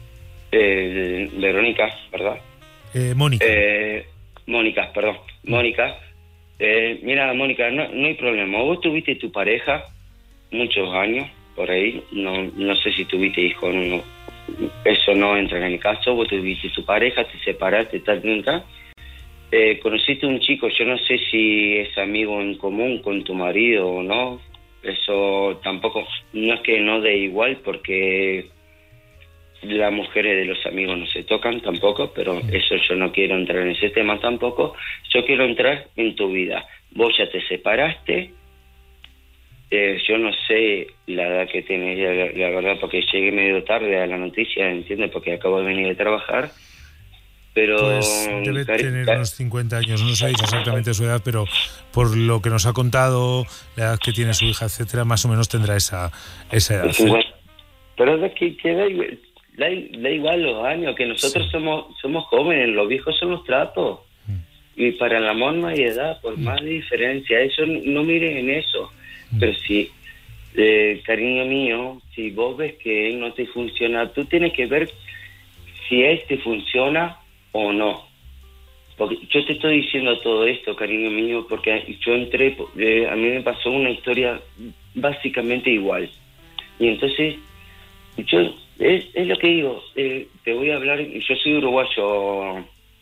eh, Verónica, ¿verdad? Eh, Mónica. Eh, Mónica, perdón. Mónica. Eh, mira, Mónica, no, no hay problema. Vos tuviste tu pareja muchos años, por ahí. No, no sé si tuviste hijos, no. Eso no entra en el caso. Vos tuviste tu pareja, te separaste, tal, tal, tal. Eh, conociste un chico, yo no sé si es amigo en común con tu marido o no. Eso tampoco, no es que no dé igual, porque las mujeres de los amigos no se tocan tampoco, pero eso yo no quiero entrar en ese tema tampoco. Yo quiero entrar en tu vida. Vos ya te separaste. Eh, yo no sé la edad que tienes, la, la verdad, porque llegué medio tarde a la noticia, ¿entiendes? Porque acabo de venir de trabajar. Pero pues debe tener unos cincuenta años, no sé exactamente su edad, pero por lo que nos ha contado, la edad que tiene su hija, etcétera, más o menos tendrá esa, esa edad. ¿eh? Pero es que, que da, da, da igual los años, que nosotros sí. somos somos jóvenes, los viejos son los trapos. Y para el amor no hay edad, por más diferencia. Eso no mires en eso. Pero si, eh, cariño mío, si vos ves que él no te funciona, tú tienes que ver si él te funciona o no. Porque yo te estoy diciendo todo esto, cariño mío, porque yo entré, eh, a mí me pasó una historia básicamente igual. Y entonces, yo, es, es lo que digo, eh, te voy a hablar, yo soy uruguayo,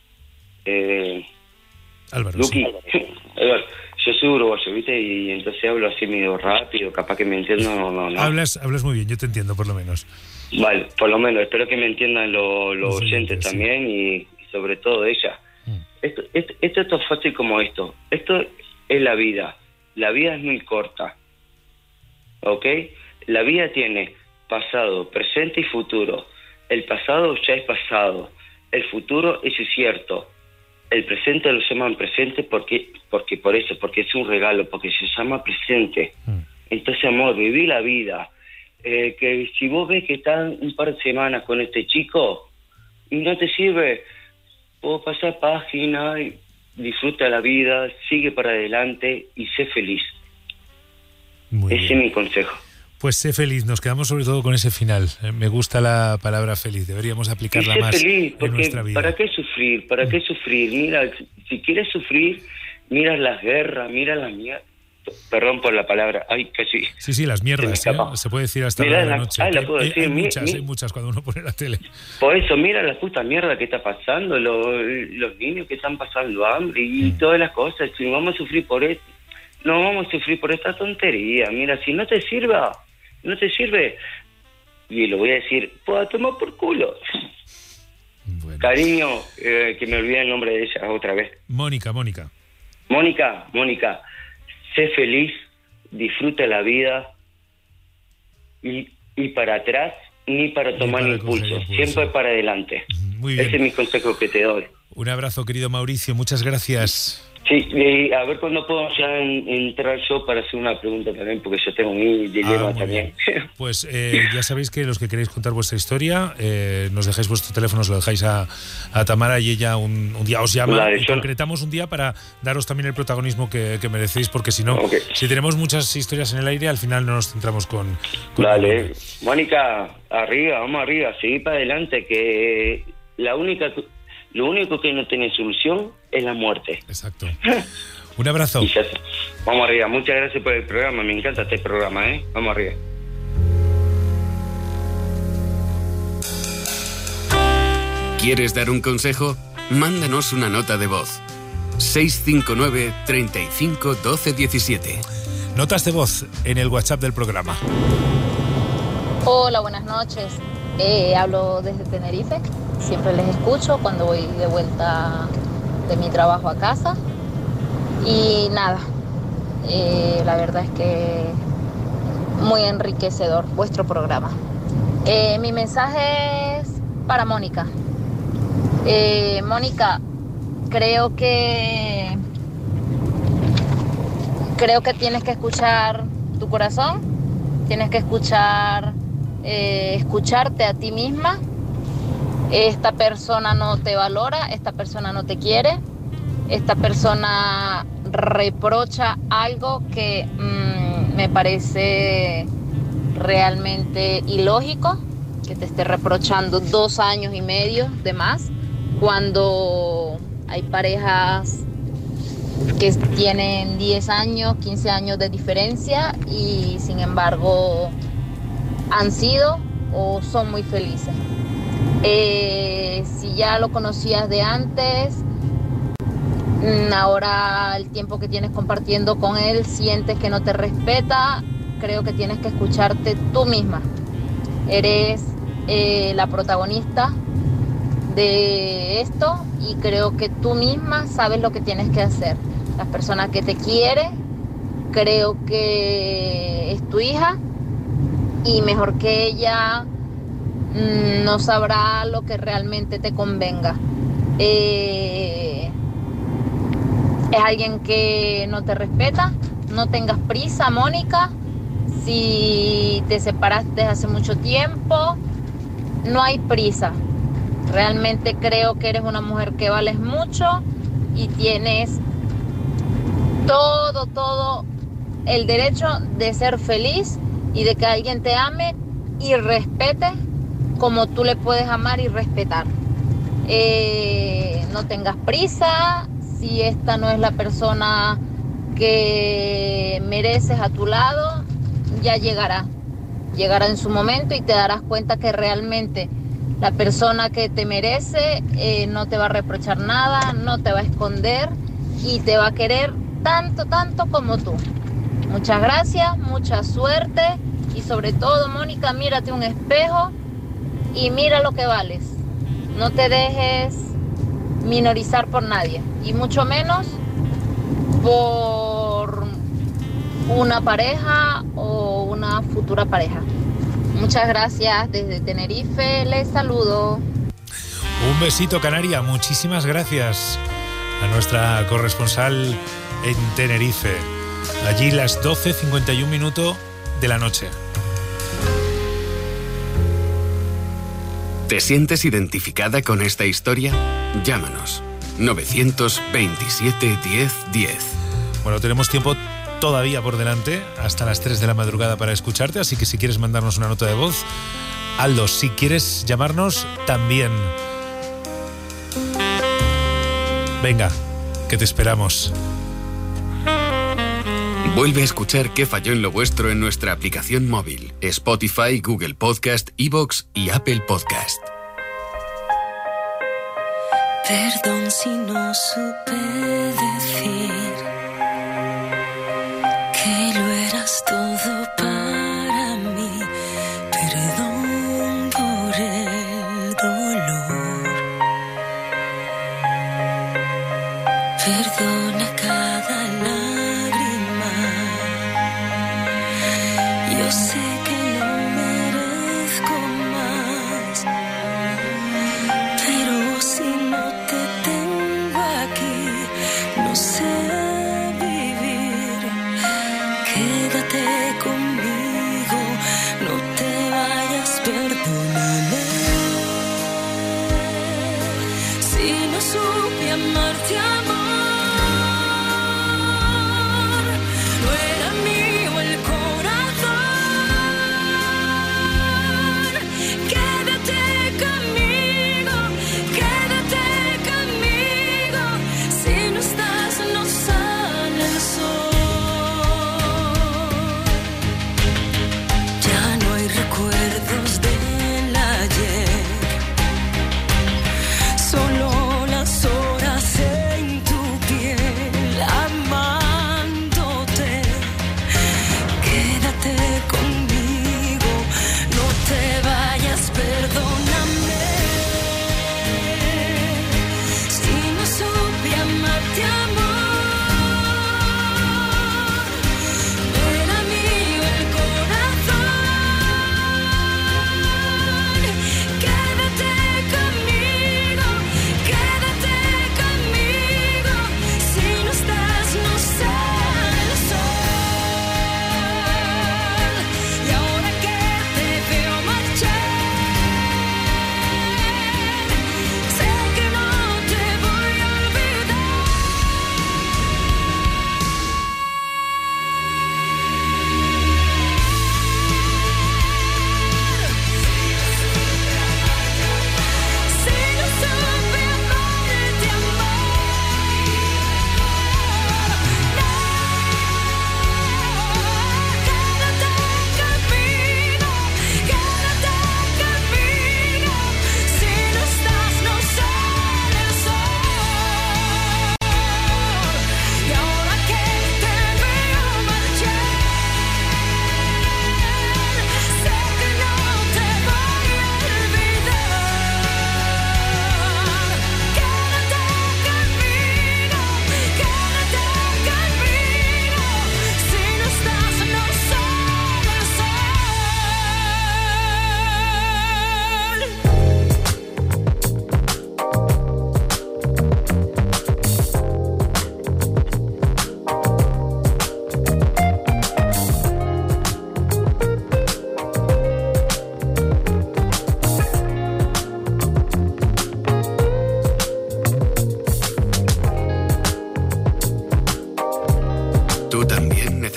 eh, Álvaro, Luqui, sí. Yo soy uruguayo, ¿viste? Y entonces hablo así medio rápido, capaz que me entiendan o no, no. Hablas, hablas muy bien, yo te entiendo por lo menos. Vale, por lo menos, espero que me entiendan los, los Los oyentes oyentes, también y, y sobre todo ella. Mm. Esto, esto, esto es tan fácil como esto. Esto es la vida. La vida es muy corta. ¿Ok? La vida tiene pasado, presente y futuro. El pasado ya es pasado. El futuro es cierto. El presente lo llaman presente porque, porque por eso, porque es un regalo, porque se llama presente. Mm. Entonces, amor, viví la vida. Eh, que si vos ves que están un par de semanas con este chico y no te sirve, puedo pasar página, y disfruta la vida, sigue para adelante y sé feliz. Muy Ese bien. es mi consejo. Pues sé feliz, nos quedamos sobre todo con ese final. Eh, Me gusta la palabra feliz, deberíamos Y aplicarla sé más feliz, en porque nuestra vida. ¿para qué sufrir? ¿Para qué sufrir? Mira, si quieres sufrir, mira las guerras, mira la mierda. Perdón por la palabra, ay, casi. Sí, sí, las mierdas, Se me escapa. ¿eh? Se puede decir hasta Mira la, la la- noche. ay, la Hay- puedo hay, decir, hay mi- muchas, mi- hay muchas cuando uno pone la tele. Por eso, mira la puta mierda que está pasando, lo- los niños que están pasando hambre y Mm. todas las cosas. Si vamos a sufrir por esto, no vamos a sufrir por esta tontería. Mira, si no te sirva, no te sirve. Y lo voy a decir, pues a tomar por culo. Cariño, eh, que me olvidé el nombre de ella otra vez. Mónica, Mónica. Mónica, Mónica, sé feliz, disfruta la vida y, y para atrás ni para tomar para impulso, coger impulso. siempre para adelante. Muy bien. Ese es mi consejo que te doy. Un abrazo, querido Mauricio, muchas gracias. Sí, y a ver cuándo puedo ya en- entrar yo para hacer una pregunta también, porque yo tengo mi dilema Ah, muy también. Pues eh, ya sabéis que los que queréis contar vuestra historia, eh, nos dejáis vuestro teléfono, os lo dejáis a, a Tamara y ella un, un día os llama Vale, y yo- concretamos un día para daros también el protagonismo que, que merecéis, porque si no, Ok. si tenemos muchas historias en el aire, al final no nos centramos con... con Dale, Mónica, arriba, vamos arriba, seguir para adelante, que la única, lo único que no tiene solución es la muerte. Exacto. Un abrazo. Y ya está. Vamos arriba, muchas gracias por el programa, me encanta este programa, ¿eh? Vamos arriba. ¿Quieres dar un consejo? Mándanos una nota de voz. seis cinco nueve, treinta y cinco, doce, diecisiete. Notas de voz en el WhatsApp del programa. Hola, buenas noches. Eh, hablo desde Tenerife. Siempre les escucho cuando voy de vuelta de mi trabajo a casa. Y nada, eh, la verdad es que muy enriquecedor vuestro programa. Eh, mi mensaje es para Mónica. Eh, Mónica, creo que creo que tienes que escuchar tu corazón, tienes que escuchar eh, escucharte a ti misma. Esta persona no te valora, esta persona no te quiere, esta persona reprocha algo que mmm, me parece realmente ilógico, que te esté reprochando dos años y medio de más, cuando hay parejas que tienen diez años, quince años de diferencia y sin embargo han sido o son muy felices. Eh, si ya lo conocías de antes, ahora el tiempo que tienes compartiendo con él sientes que no te respeta, creo que tienes que escucharte tú misma. Eres eh, la protagonista de esto y creo que tú misma sabes lo que tienes que hacer. La persona que te quiere, creo que es tu hija y mejor que ella mmm, no sabrá lo que realmente te convenga. Eh, es alguien que no te respeta, no tengas prisa, Mónica. Si te separaste hace mucho tiempo, no hay prisa. Realmente creo que eres una mujer que vales mucho y tienes todo, todo el derecho de ser feliz y de que alguien te ame y respete como tú le puedes amar y respetar. Eh, no tengas prisa, si esta no es la persona que mereces a tu lado, ya llegará. Llegará en su momento y te darás cuenta que realmente la persona que te merece eh, no te va a reprochar nada, no te va a esconder y te va a querer tanto, tanto como tú. Muchas gracias, mucha suerte y sobre todo, Mónica, mírate un espejo y mira lo que vales. No te dejes minorizar por nadie y mucho menos por una pareja o una futura pareja. Muchas gracias desde Tenerife, les saludo. Un besito, Canaria, muchísimas gracias a nuestra corresponsal en Tenerife. Allí las doce cincuenta y un minutos de la noche. ¿Te sientes identificada con esta historia? Llámanos. novecientos veintisiete diez diez. Bueno, tenemos tiempo todavía por delante, hasta las tres de la madrugada para escucharte, así que si quieres mandarnos una nota de voz, hazlo. Si quieres llamarnos, también. Venga, que te esperamos. Vuelve a escuchar Qué falló en lo vuestro en nuestra aplicación móvil, Spotify, Google Podcast, iVoox y Apple Podcast. Perdón si no supe decir que lo eras todo para mí. Perdón por el dolor. Perdona cada lágrima. Yo sé que no merezco más, pero si no te tengo aquí, no sé vivir. Quédate conmigo, no te vayas, perdóname. Si no supe amarte, amor, no era mío el corazón. Quédate conmigo, quédate conmigo. Si no estás, no sale el sol. Ya no hay recuerdos del ayer, solo las horas en tu piel, amándote.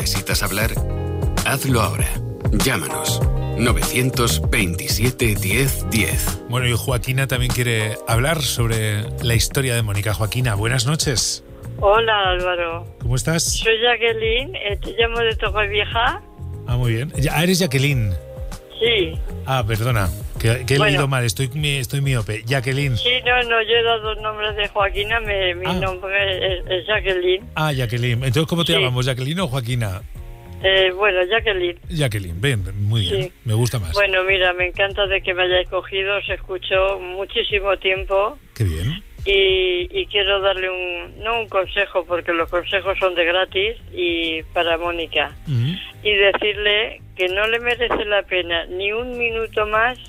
¿Necesitas hablar? Hazlo ahora. Llámanos. novecientos veintisiete diez diez. Bueno, y Joaquina también quiere hablar sobre la historia de Mónica. Joaquina, buenas noches. Hola, Álvaro. ¿Cómo estás? Soy Jacqueline, eh, te llamo de Torrevieja. Ah, muy bien. Ah, eres Jacqueline. Sí. Ah, perdona, que, que he Bueno. leído mal, estoy, mi- estoy miope. Jacqueline. Sí, no, no, yo he dado nombres de Joaquina, me- mi Ah. nombre es, es Jacqueline. Ah, Jacqueline. Entonces, ¿cómo te Sí. llamamos? ¿Jacqueline o Joaquina? Eh, bueno, Jacqueline. Jacqueline, ven, muy bien. Sí. Me gusta más. Bueno, mira, me encanta de que me hayáis cogido, os escucho muchísimo tiempo. Qué bien. Y, y quiero darle un, no un consejo, porque los consejos son de gratis, y para Mónica. Y decirle que no le merece la pena ni un minuto más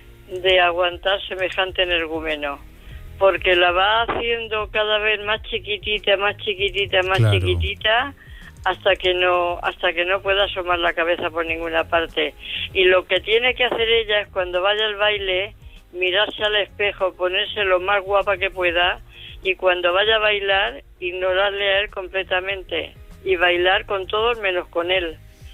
de aguantar semejante energúmeno, porque la va haciendo cada vez más chiquitita, más chiquitita, más Claro. chiquitita, hasta que no hasta que no pueda asomar la cabeza por ninguna parte. Y lo que tiene que hacer ella es, cuando vaya al baile, mirarse al espejo, ponerse lo más guapa que pueda, y cuando vaya a bailar, ignorarle a él completamente y bailar con todos menos con él.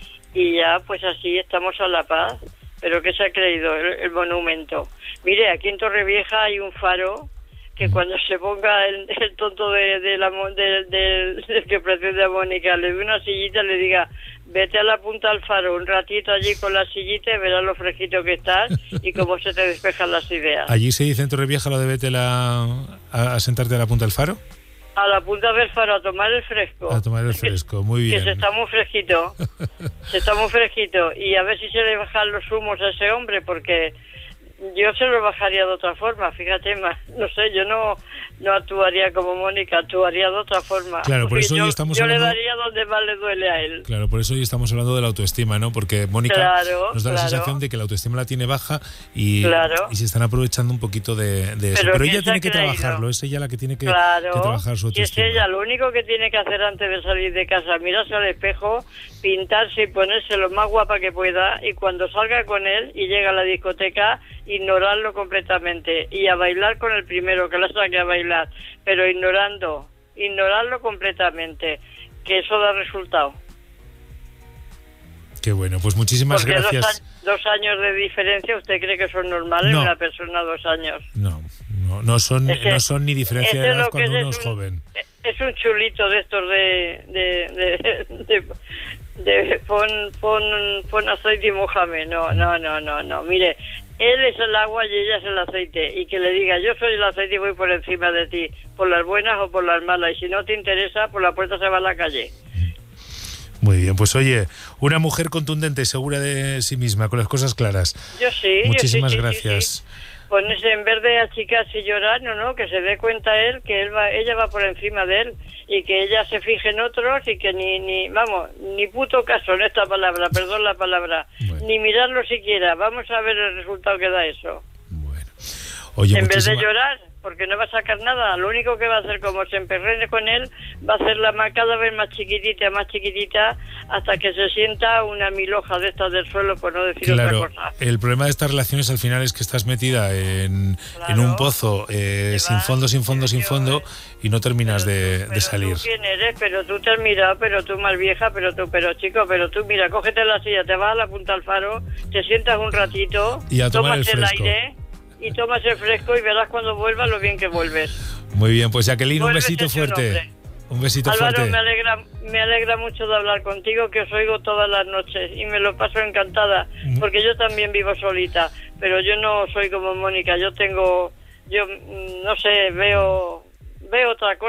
Y ya, pues así estamos a la paz. Pero ¿qué se ha creído el, el monumento? Mire, aquí en Torrevieja hay un faro que cuando se ponga el, el tonto de, de la, mo- de- de- del que pretende a Mónica, le dé una sillita y le diga: vete a la punta del faro un ratito allí con la sillita y verás lo fresquito que estás y cómo se te despejan las ideas. ¿Allí se dice en Torrevieja lo de vete la, a, a sentarte a la punta del faro? A la punta del faro, a tomar el fresco. A tomar el fresco, muy Que se bien. está muy fresquito. Se está muy fresquito. Y a ver si se le bajan los humos a ese hombre, porque yo se lo bajaría de otra forma, fíjate más. No sé, yo no no actuaría como Mónica, actuaría de otra forma. Claro, por Porque eso yo, hoy estamos yo hablando- le daría donde más le duele a él. Claro, por eso hoy estamos hablando de la autoestima, ¿no? Porque Mónica Claro, nos da la claro. sensación de que la autoestima la tiene baja y, Claro. y se están aprovechando un poquito de, de eso. Pero Pero ¿quién ella se ha tiene que creído? trabajarlo, es ella la que tiene que, Claro, que trabajar su si es autoestima. ella, lo único que tiene que hacer antes de salir de casa, mirarse al espejo, pintarse y ponerse lo más guapa que pueda, y cuando salga con él y llega a la discoteca, ignorarlo completamente y a bailar con el primero que la saque a bailar, pero ignorando, ignorarlo completamente, que eso da resultado. Qué bueno, pues muchísimas Porque dos, gracias. a- dos años de diferencia, ¿usted cree que son normales No. en una persona dos años? No, no, no son, Es que no son ni diferencia de ese edad lo que cuando es uno es es un- joven. Es un chulito de estos de... de, de, de, de pon, pon, pon aceite y mójame. No, no, no, no, no. Mire, él es el agua y ella es el aceite. Y que le diga: yo soy el aceite y voy por encima de ti, por las buenas o por las malas. Y si no te interesa, por la puerta se va a la calle. Muy bien, pues oye, una mujer contundente, segura de sí misma, con las cosas claras. Yo sí, yo Muchísimas sí, sí, sí, gracias. sí. Ponerse, en vez de achicarse y llorar, no, no, que se dé cuenta él que él va, ella va por encima de él, y que ella se fije en otros, y que ni, ni vamos, ni puto caso en esta palabra, perdón la palabra, ni mirarlo siquiera. Vamos a ver el resultado que da eso. Oye, En vez de muchísima- llorar, porque no va a sacar nada, lo único que va a hacer, como se emperrene con él, va a hacerla más, cada vez más chiquitita, más chiquitita, hasta que se sienta una miloja de estas del suelo, por no decir Claro, otra cosa. el problema de estas relaciones al final es que estás metida en, en un pozo eh, sin fondo, sin fondo, sin fondo, y no terminas de, de salir. ¿Tú quién eres? Pero tú te has mirado, pero tú más vieja, pero tú, pero chico, pero tú, mira, cógete la silla, te vas a la punta al faro, te sientas un ratito, Y a tomar tomas el el, fresco. aire y tomas el fresco y verás cuando vuelvas lo bien que vuelves. Muy bien, pues Jacqueline, un Vuelves besito hecho un fuerte. hombre. Un besito Álvaro, fuerte. me alegra, me alegra mucho de hablar contigo, que os oigo todas las noches y me lo paso encantada, porque yo también vivo solita, pero yo no soy como Mónica, yo tengo, yo mm, no sé, veo, veo otra cosa.